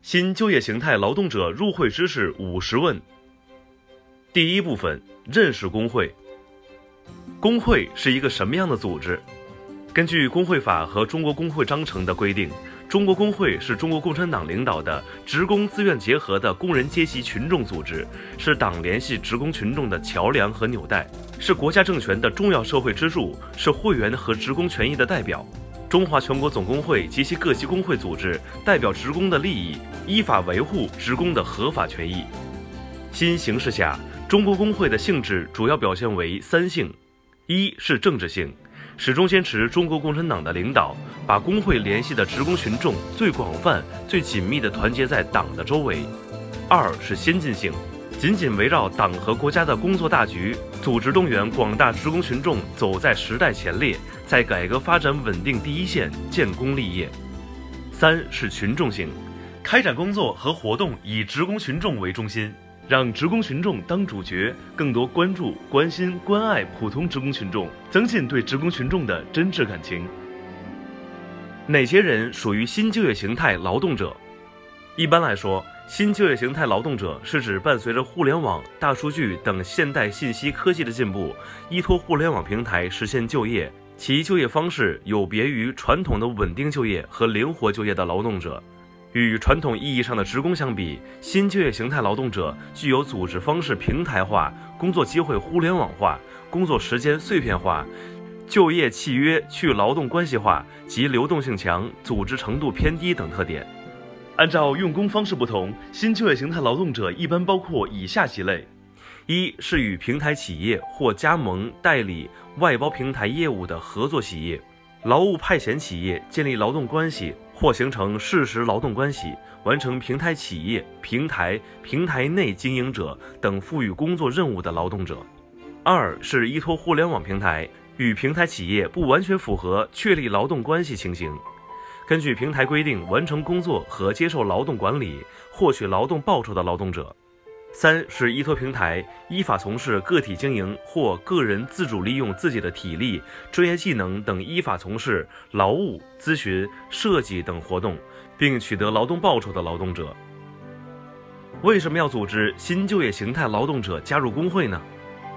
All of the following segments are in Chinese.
新就业形态劳动者入会知识50问。第一部分，认识工会。工会是一个什么样的组织？根据工会法和中国工会章程的规定，中国工会是中国共产党领导的职工自愿结合的工人阶级群众组织，是党联系职工群众的桥梁和纽带，是国家政权的重要社会支柱，是会员和职工权益的代表。中华全国总工会及其各级工会组织代表职工的利益，依法维护职工的合法权益。新形势下，中国工会的性质主要表现为三性：一是政治性，始终坚持中国共产党的领导，把工会联系的职工群众最广泛、最紧密地团结在党的周围；二是先进性，紧紧围绕党和国家的工作大局，组织动员广大职工群众走在时代前列，在改革发展稳定第一线建功立业；三是群众性，开展工作和活动以职工群众为中心，让职工群众当主角，更多关注、关心、关爱普通职工群众，增进对职工群众的真挚感情。哪些人属于新就业形态劳动者？一般来说，新就业形态劳动者是指伴随着互联网、大数据等现代信息科技的进步，依托互联网平台实现就业，其就业方式有别于传统的稳定就业和灵活就业的劳动者。与传统意义上的职工相比，新就业形态劳动者具有组织方式平台化、工作机会互联网化、工作时间碎片化、就业契约去劳动关系化及流动性强、组织程度偏低等特点。按照用工方式不同，新就业形态劳动者一般包括以下几类：一是与平台企业或加盟、代理、外包平台业务的合作企业、劳务派遣企业建立劳动关系或形成事实劳动关系，完成平台企业、平台内经营者等赋予工作任务的劳动者；二是依托互联网平台，与平台企业不完全符合确立劳动关系情形，根据平台规定完成工作和接受劳动管理、获取劳动报酬的劳动者；三是依托平台依法从事个体经营或个人自主利用自己的体力、专业技能等依法从事劳务、咨询、设计等活动，并取得劳动报酬的劳动者。为什么要组织新就业形态劳动者加入工会呢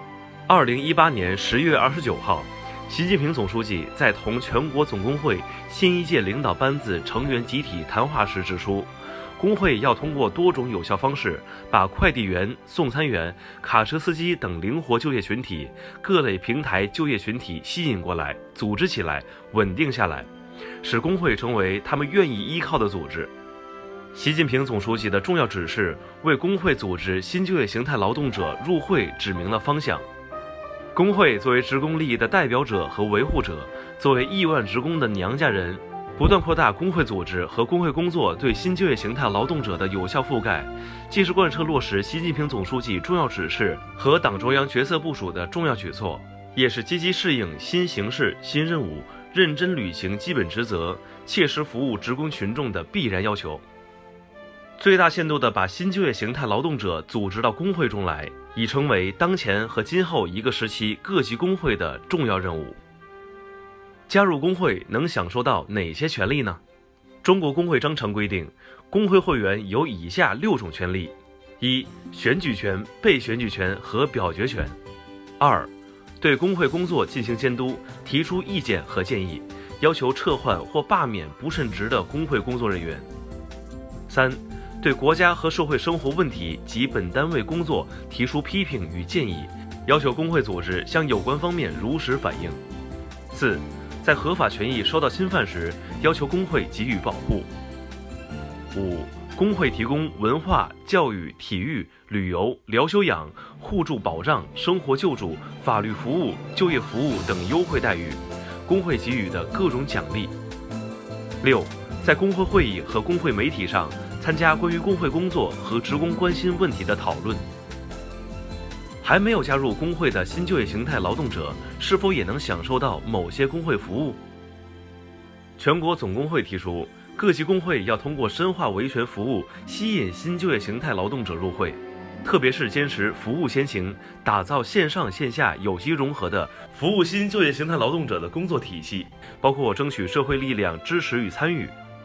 ？2018年10月29号，习近平总书记在同全国总工会新一届领导班子成员集体谈话时指出，工会要通过多种有效方式，把快递员、送餐员、卡车司机等灵活就业群体、各类平台就业群体吸引过来，组织起来，稳定下来，使工会成为他们愿意依靠的组织。习近平总书记的重要指示为工会组织新就业形态劳动者入会指明了方向。工会作为职工利益的代表者和维护者，作为亿万职工的娘家人，不断扩大工会组织和工会工作对新就业形态劳动者的有效覆盖，既是贯彻落实习近平总书记重要指示和党中央决策部署的重要举措，也是积极适应新形势、新任务，认真履行基本职责，切实服务职工群众的必然要求。最大限度地把新就业形态劳动者组织到工会中来，已成为当前和今后一个时期各级工会的重要任务。加入工会能享受到哪些权利呢？中国工会章程规定，工会会员有以下6种权利：一、选举权、被选举权和表决权；二、对工会工作进行监督，提出意见和建议，要求撤换或罢免不称职的工会工作人员；三、对国家和社会生活问题及本单位工作提出批评与建议，要求工会组织向有关方面如实反映；四、在合法权益受到侵犯时，要求工会给予保护；五、工会提供文化、教育、体育、旅游、疗休养、互助保障、生活救助、法律服务、就业服务等优惠待遇，工会给予的各种奖励；六、在工会会议和工会媒体上参加关于工会工作和职工关心问题的讨论。还没有加入工会的新就业形态劳动者，是否也能享受到某些工会服务？全国总工会提出，各级工会要通过深化维权服务，吸引新就业形态劳动者入会，特别是坚持服务先行，打造线上线下有机融合的服务新就业形态劳动者的工作体系，包括争取社会力量支持与参与，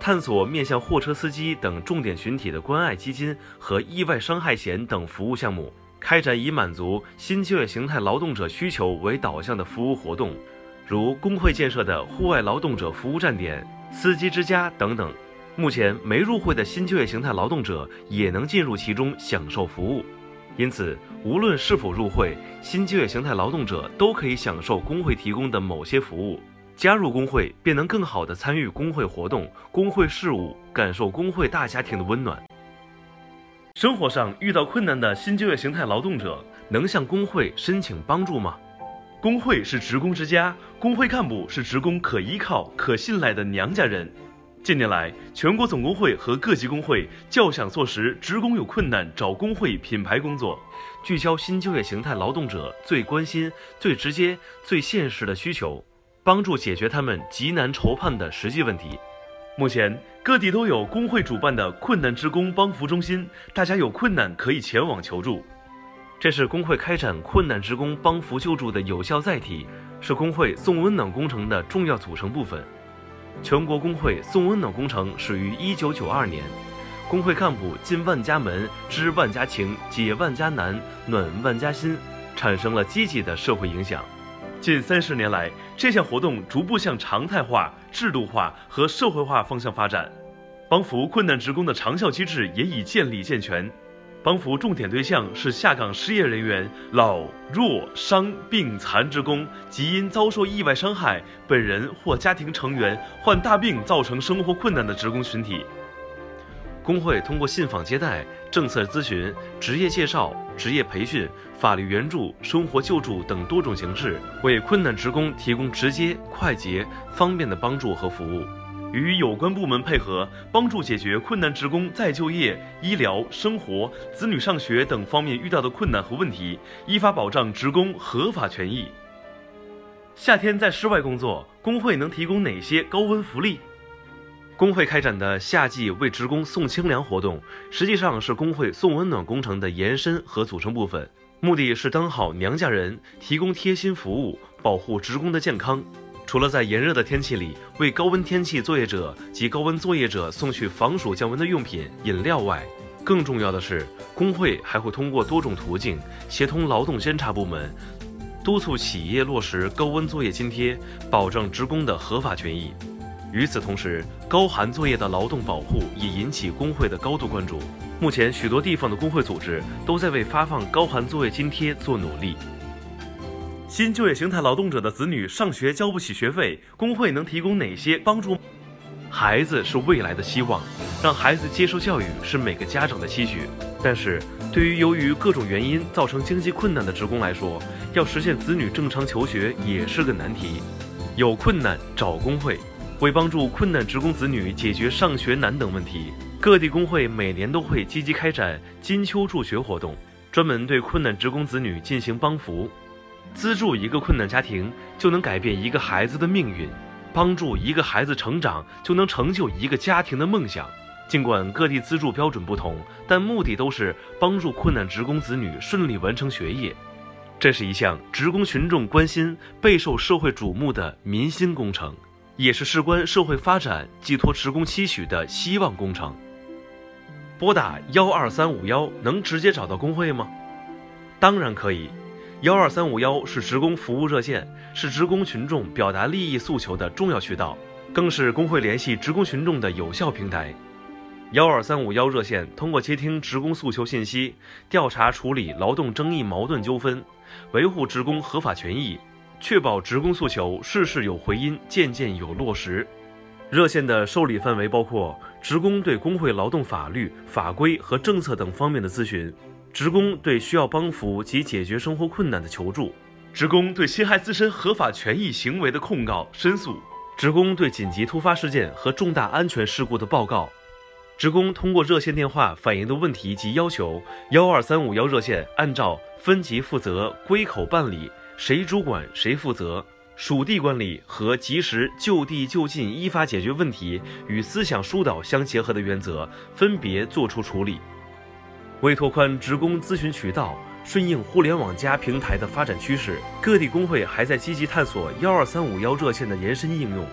探索面向货车司机等重点群体的关爱基金和意外伤害险等服务项目，开展以满足新就业形态劳动者需求为导向的服务活动，如工会建设的户外劳动者服务站点、司机之家等等。目前没入会的新就业形态劳动者也能进入其中享受服务。因此，无论是否入会，新就业形态劳动者都可以享受工会提供的某些服务。加入工会，便能更好地参与工会活动、工会事务，感受工会大家庭的温暖。生活上遇到困难的新就业形态劳动者，能向工会申请帮助吗？工会是职工之家，工会干部是职工可依靠、可信赖的娘家人。近年来，全国总工会和各级工会较想做实职工有困难找工会品牌工作，聚焦新就业形态劳动者最关心、最直接、最现实的需求，帮助解决他们急难愁盼的实际问题。目前，各地都有工会主办的困难职工帮扶中心，大家有困难可以前往求助。这是工会开展困难职工帮扶救助的有效载体，是工会送温暖工程的重要组成部分。全国工会送温暖工程始于1992年，工会干部进万家门、知万家情、解万家难、暖万家心，产生了积极的社会影响。近30年来，这项活动逐步向常态化、制度化和社会化方向发展，帮扶困难职工的长效机制也已建立健全。帮扶重点对象是下岗失业人员、老、弱、伤、病、残职工及因遭受意外伤害，本人或家庭成员患大病造成生活困难的职工群体。工会通过信访接待、政策咨询、职业介绍、职业培训、法律援助、生活救助等多种形式，为困难职工提供直接、快捷、方便的帮助和服务。与有关部门配合，帮助解决困难职工再就业、医疗、生活、子女上学等方面遇到的困难和问题，依法保障职工合法权益。夏天在室外工作，工会能提供哪些高温福利？工会开展的夏季为职工送清凉活动，实际上是工会送温暖工程的延伸和组成部分，目的是当好娘家人，提供贴心服务，保护职工的健康。除了在炎热的天气里为高温天气作业者及高温作业者送去防暑降温的用品、饮料外，更重要的是，工会还会通过多种途径协同劳动监察部门，督促企业落实高温作业津贴，保障职工的合法权益。与此同时，高寒作业的劳动保护也引起工会的高度关注。目前，许多地方的工会组织都在为发放高寒作业津贴做努力。新就业形态劳动者的子女上学交不起学费，工会能提供哪些帮助？孩子是未来的希望，让孩子接受教育是每个家长的期许。但是，对于由于各种原因造成经济困难的职工来说，要实现子女正常求学也是个难题。有困难找工会。为帮助困难职工子女解决上学难等问题，各地工会每年都会积极开展金秋助学活动，专门对困难职工子女进行帮扶。资助一个困难家庭，就能改变一个孩子的命运；帮助一个孩子成长，就能成就一个家庭的梦想。尽管各地资助标准不同，但目的都是帮助困难职工子女顺利完成学业。这是一项职工群众关心、备受社会瞩目的民心工程，也是事关社会发展、寄托职工期许的希望工程。拨打12351能直接找到工会吗？当然可以。12351是职工服务热线，是职工群众表达利益诉求的重要渠道，更是工会联系职工群众的有效平台。12351热线通过接听职工诉求信息，调查处理劳动争议矛盾纠纷，维护职工合法权益，确保职工诉求事事有回音，件件有落实。热线的受理范围包括职工对工会劳动法律、法规和政策等方面的咨询，职工对需要帮扶及解决生活困难的求助，职工对侵害自身合法权益行为的控告、申诉，职工对紧急突发事件和重大安全事故的报告。职工通过热线电话反映的问题及要求，12351热线按照分级负责、归口办理、谁主管谁负责、属地管理和及时就地就近依法解决问题与思想疏导相结合的原则，分别作出处理。为拓宽职工咨询渠道，顺应互联网+平台的发展趋势，各地工会还在积极探索12351热线的延伸应用。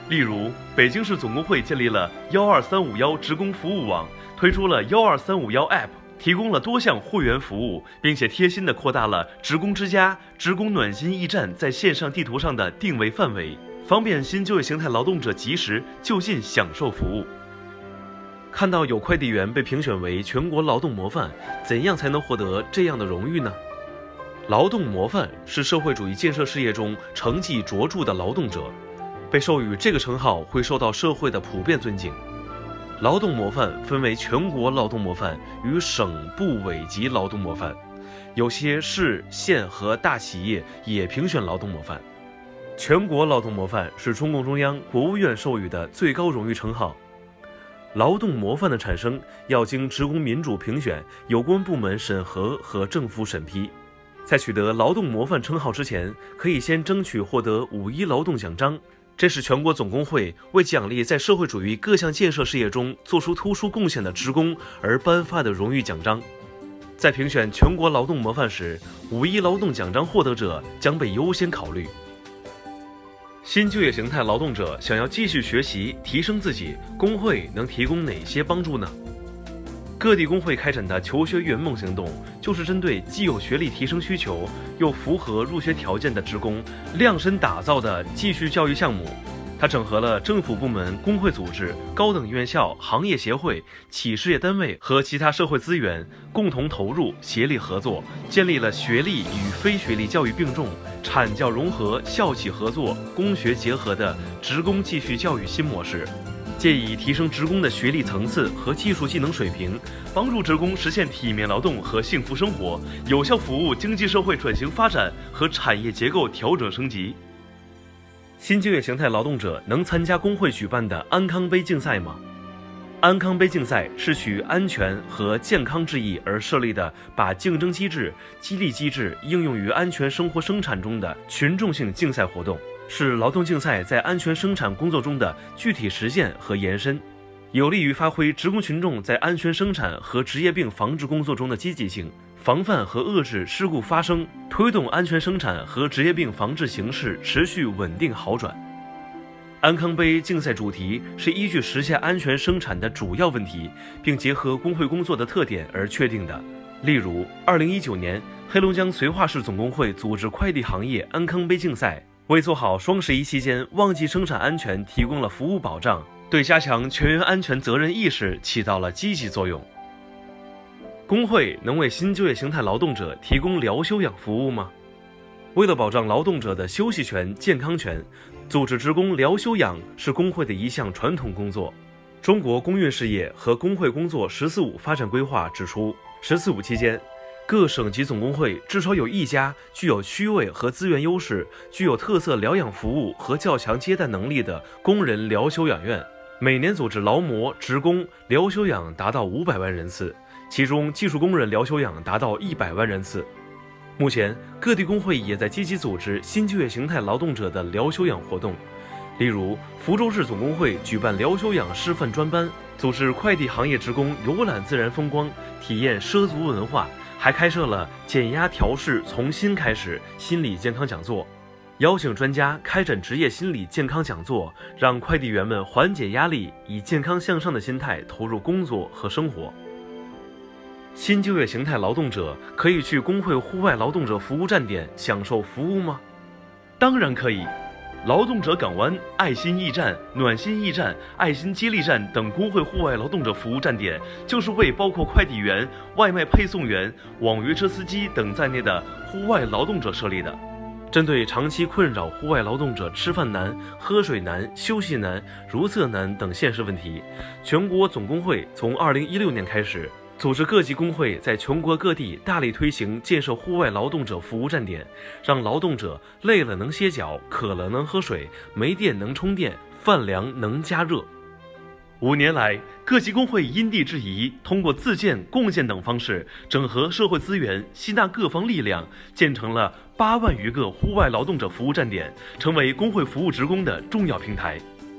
例如，北京市总工会建立了12351职工服务网，推出了12351 App， 提供了多项会员服务，并且贴心地扩大了职工之家、职工暖心驿站在线上地图上的定位范围，方便新就业形态劳动者及时就近享受服务。看到有快递员被评选为全国劳动模范，怎样才能获得这样的荣誉呢？劳动模范是社会主义建设事业中成绩卓著的劳动者，被授予这个称号会受到社会的普遍尊敬。劳动模范分为全国劳动模范与省部委级劳动模范，有些市县和大企业也评选劳动模范。全国劳动模范是中共中央、国务院授予的最高荣誉称号。劳动模范的产生要经职工民主评选、有关部门审核和政府审批。在取得劳动模范称号之前，可以先争取获得5·1劳动奖章，这是全国总工会为奖励在社会主义各项建设事业中做出突出贡献的职工而颁发的荣誉奖章。在评选全国劳动模范时，5·1劳动奖章获得者将被优先考虑。新就业形态劳动者想要继续学习、提升自己，工会能提供哪些帮助呢？各地工会开展的求学圆梦行动，就是针对既有学历提升需求，又符合入学条件的职工量身打造的继续教育项目。它整合了政府部门、工会组织、高等院校、行业协会、企事业单位和其他社会资源，共同投入、协力合作，建立了学历与非学历教育并重、产教融合、校企合作、工学结合的职工继续教育新模式，借以提升职工的学历层次和技术技能水平，帮助职工实现体面劳动和幸福生活，有效服务经济社会转型发展和产业结构调整升级。新就业形态劳动者能参加工会举办的安康杯竞赛吗？安康杯竞赛是取安全和健康之意而设立的，把竞争机制、激励机制应用于安全生活生产中的群众性竞赛活动，是劳动竞赛在安全生产工作中的具体实践和延伸，有利于发挥职工群众在安全生产和职业病防治工作中的积极性，防范和遏制事故发生，推动安全生产和职业病防治形势持续稳定好转。安康杯竞赛主题是依据实现安全生产的主要问题，并结合工会工作的特点而确定的。例如，2019年黑龙江绥化市总工会组织快递行业安康杯竞赛，为做好双11期间旺季生产安全提供了服务保障，对加强全员安全责任意识起到了积极作用。工会能为新就业形态劳动者提供疗休养服务吗？为了保障劳动者的休息权、健康权，组织职工疗休养是工会的一项传统工作。中国工运事业和工会工作“14·5”发展规划指出，“14·5”期间，各省级总工会至少有一家具有区位和资源优势、具有特色疗养服务和较强接待能力的工人疗休养院，每年组织劳模、职工疗休养达到500万人次，其中技术工人疗休养达到100万人次。目前，各地工会也在积极组织新就业形态劳动者的疗休养活动，例如福州市总工会举办疗休养示范专班，组织快递行业职工游览自然风光，体验畲族文化，还开设了减压调试从新开始心理健康讲座，邀请专家开展职业心理健康讲座，让快递员们缓解压力，以健康向上的心态投入工作和生活。新就业形态劳动者可以去工会户外劳动者服务站点享受服务吗？当然可以。劳动者港湾、爱心驿站、暖心驿站、爱心接力站等工会户外劳动者服务站点，就是为包括快递员、外卖配送员、网约车司机等在内的户外劳动者设立的。针对长期困扰户外劳动者吃饭难、喝水难、休息难、如厕难等现实问题，全国总工会从2016年开始，组织各级工会在全国各地大力推行建设户外劳动者服务站点，让劳动者累了能歇脚，渴了能喝水，没电能充电，饭粮能加热。5年来，各级工会因地制宜，通过自建、共建等方式，整合社会资源，吸纳各方力量，建成了8万余个户外劳动者服务站点，成为工会服务职工的重要平台。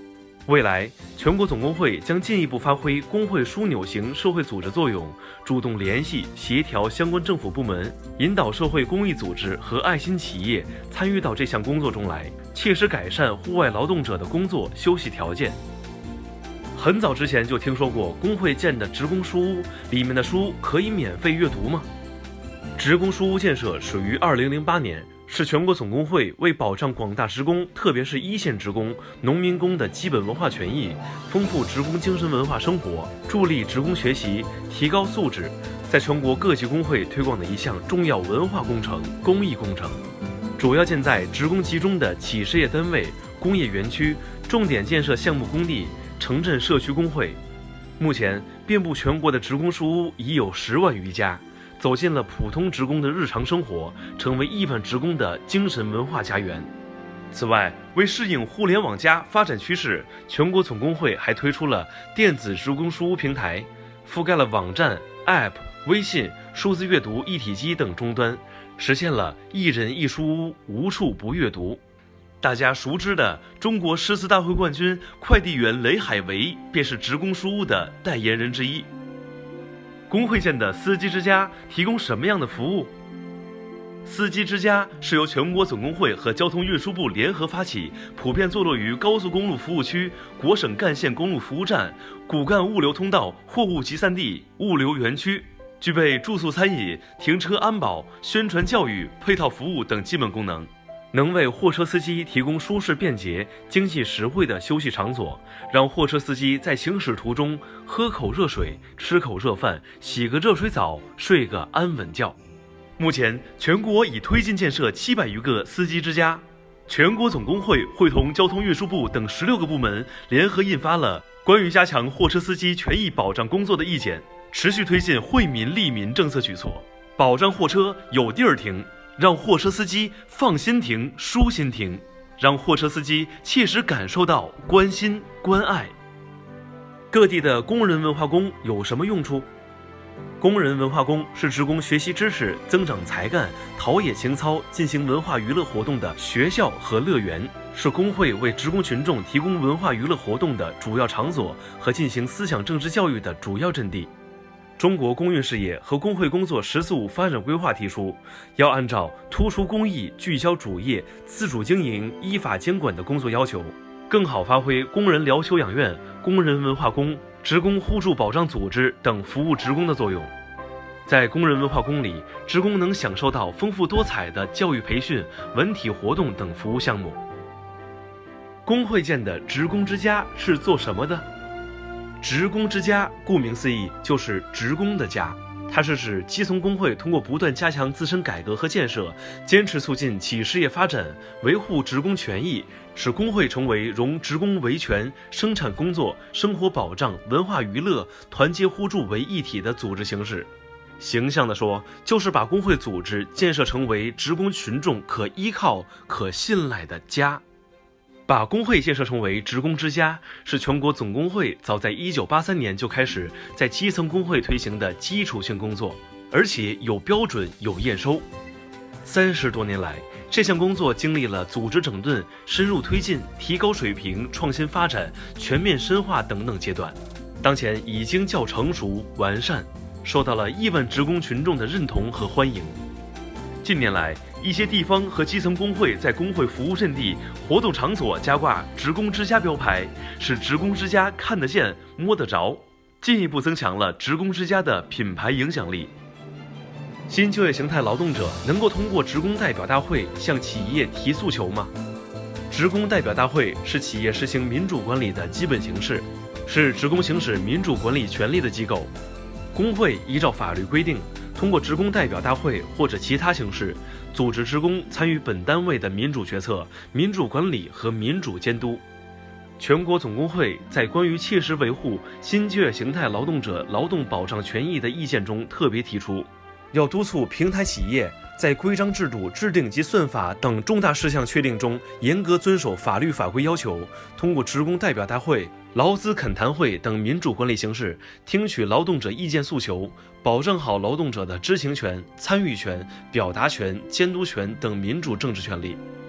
未来，全国总工会将进一步发挥工会枢纽型社会组织作用，主动联系、协调相关政府部门，引导社会公益组织和爱心企业参与到这项工作中来，切实改善户外劳动者的工作休息条件。很早之前就听说过工会建的职工书屋，里面的书可以免费阅读吗？职工书屋建设始于2008年。是全国总工会为保障广大职工，特别是一线职工、农民工的基本文化权益，丰富职工精神文化生活，助力职工学习、提高素质，在全国各级工会推广的一项重要文化工程、公益工程。主要建在职工集中的企事业单位、工业园区、重点建设项目工地、城镇社区工会。目前，遍布全国的职工书屋已有10万余家。走进了普通职工的日常生活，成为亿万职工的精神文化家园。此外，为适应互联网+发展趋势，全国总工会还推出了电子职工书屋平台，覆盖了网站、App、微信、数字阅读一体机等终端，实现了一人一书屋，无处不阅读。大家熟知的中国诗词大会冠军快递员雷海为，便是职工书屋的代言人之一。工会建的司机之家提供什么样的服务？司机之家是由全国总工会和交通运输部联合发起，普遍坐落于高速公路服务区、国省干线公路服务站、骨干物流通道、货物集散地、物流园区，具备住宿餐饮、停车安保、宣传教育、配套服务等基本功能。能为货车司机提供舒适便捷、经济实惠的休息场所，让货车司机在行驶途中喝口热水、吃口热饭、洗个热水澡、睡个安稳觉。目前，全国已推进建设700余个司机之家。全国总工会会同交通运输部等16个部门联合印发了关于加强货车司机权益保障工作的意见，持续推进惠民利民政策举措，保障货车有地儿停，让货车司机放心停、舒心停，让货车司机切实感受到关心关爱。各地的工人文化宫有什么用处？工人文化宫是职工学习知识、增长才干、陶冶情操、进行文化娱乐活动的学校和乐园，是工会为职工群众提供文化娱乐活动的主要场所和进行思想政治教育的主要阵地。中国工运事业和工会工作“十四五”发展规划提出，要按照突出公益、聚焦主业、自主经营、依法监管的工作要求，更好发挥工人疗休养院、工人文化宫、职工互助保障组织等服务职工的作用。在工人文化宫里，职工能享受到丰富多彩的教育培训、文体活动等服务项目。工会建的职工之家是做什么的？职工之家顾名思义就是职工的家，它是指基层工会通过不断加强自身改革和建设，坚持促进企事业发展，维护职工权益，使工会成为融职工维权、生产工作、生活保障、文化娱乐、团结互助为一体的组织形式。形象地说，就是把工会组织建设成为职工群众可依靠、可信赖的家。把工会建设成为职工之家，是全国总工会早在1983年就开始在基层工会推行的基础性工作，而且有标准、有验收。30多年来，这项工作经历了组织整顿、深入推进、提高水平、创新发展、全面深化等等阶段，当前已经较成熟完善，受到了亿万职工群众的认同和欢迎。近年来，一些地方和基层工会在工会服务阵地、活动场所加挂职工之家标牌，使职工之家看得见、摸得着，进一步增强了职工之家的品牌影响力。新就业形态劳动者能够通过职工代表大会向企业提诉求吗？职工代表大会是企业实行民主管理的基本形式，是职工行使民主管理权利的机构。工会依照法律规定，通过职工代表大会或者其他形式，组织职工参与本单位的民主决策、民主管理和民主监督。全国总工会在关于切实维护新就业形态劳动者劳动保障权益的意见中特别提出，要督促平台企业在规章制度制定及算法等重大事项确定中严格遵守法律法规要求，通过职工代表大会、劳资恳谈会等民主管理形式，听取劳动者意见诉求，保障好劳动者的知情权、参与权、表达权、监督权等民主政治权利。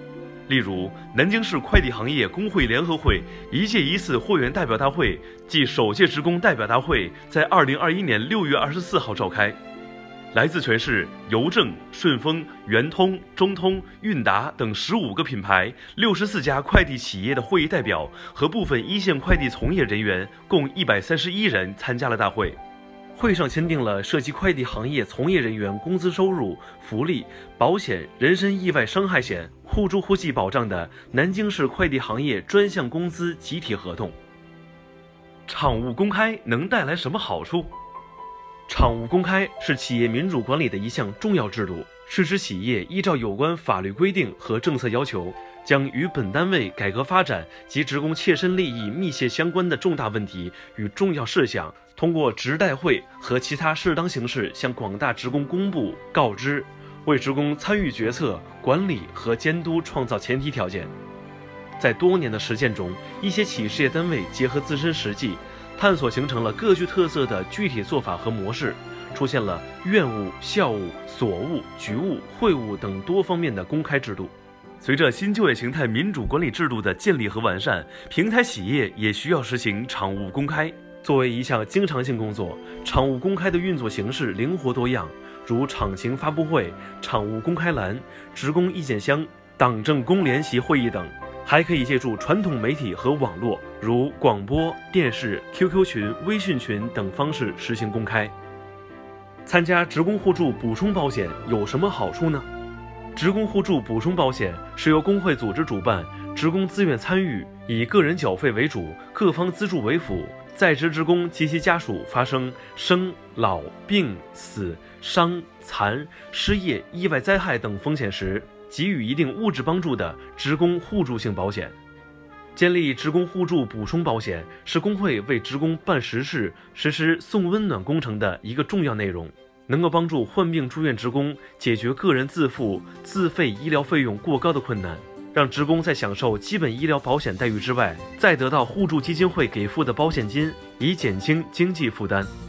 例如，南京市快递行业工会联合会一届一次会员代表大会暨首届职工代表大会在2021年6月24号召开。来自全市邮政、顺丰、圆通、中通、韵达等15个品牌、64家快递企业的会议代表和部分一线快递从业人员共131人参加了大会。会上签订了涉及快递行业从业人员工资收入、福利、保险、人身意外伤害险、互助互济保障的南京市快递行业专项工资集体合同。厂务公开能带来什么好处？厂务公开是企业民主管理的一项重要制度，是指企业依照有关法律规定和政策要求，将与本单位改革发展及职工切身利益密切相关的重大问题与重要事项，通过职代会和其他适当形式向广大职工公布告知，为职工参与决策、管理和监督创造前提条件。在多年的实践中，一些企事业单位结合自身实际，探索形成了各具特色的具体做法和模式，出现了院务、校务、所务、局务、会务等多方面的公开制度。随着新就业形态民主管理制度的建立和完善，平台企业也需要实行厂务公开。作为一项经常性工作，厂务公开的运作形式灵活多样，如厂情发布会、厂务公开栏、职工意见箱、党政工联席会议等。还可以借助传统媒体和网络，如广播、电视、QQ 群、微信群等方式实行公开。参加职工互助补充保险有什么好处呢？职工互助补充保险是由工会组织主办，职工自愿参与，以个人缴费为主，各方资助为辅。在职职工及其家属发生生、老、病、死、伤、残、失业、意外灾害等风险时，给予一定物质帮助的职工互助性保险。建立职工互助补充保险是工会为职工办实事、实施送温暖工程的一个重要内容，能够帮助患病住院职工解决个人自付、自费医疗费用过高的困难，让职工在享受基本医疗保险待遇之外，再得到互助基金会给付的保险金，以减轻经济负担。